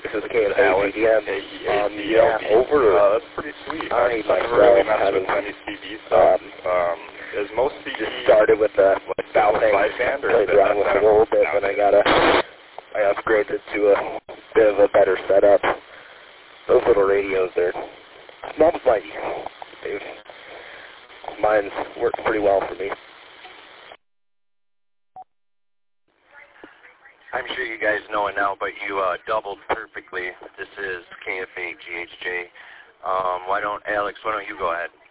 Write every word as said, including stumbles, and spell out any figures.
This is K F A G D M. Um, yeah, over. Uh, that's pretty sweet. I I myself never really messed having, with many C D stuff. Um, um, is most C D just started with the like bouncing, sideband, or played is it around with it a little bit, and I got a, I upgraded to a bit of a better setup. Those little radios, they're mom's mighty. They've, mine's worked pretty well for me. I'm sure you guys know it now, but you uh, doubled perfectly. This is K F A G H J. Um, why don't, Alex, why don't you go ahead?